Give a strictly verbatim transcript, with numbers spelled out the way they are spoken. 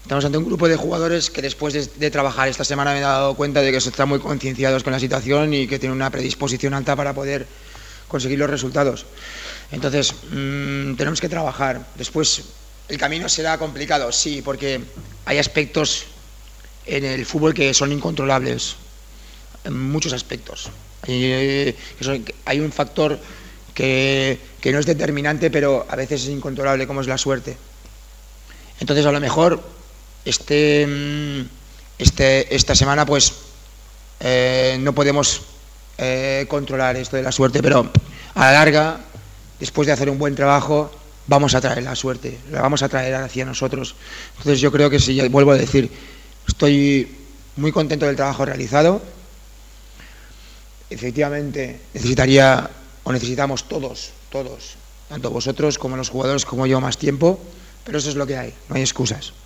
Estamos ante un grupo de jugadores que después de, de trabajar esta semana me he dado cuenta de que están muy concienciados con la situación y que tienen una predisposición alta para poder conseguir los resultados. Entonces, mmm, tenemos que trabajar. Después, el camino será complicado, sí, porque hay aspectos en el fútbol que son incontrolables, en muchos aspectos. Hay, hay un factor que, que no es determinante, pero a veces es incontrolable, como es la suerte. Entonces, a lo mejor, este, este, esta semana, pues, eh, no podemos eh, controlar esto de la suerte, pero a la larga, después de hacer un buen trabajo, vamos a traer la suerte, la vamos a traer hacia nosotros. Entonces, yo creo que sí, vuelvo a decir, estoy muy contento del trabajo realizado. Efectivamente, necesitaría, o necesitamos todos, todos, tanto vosotros como los jugadores como yo, más tiempo, pero eso es lo que hay, no hay excusas.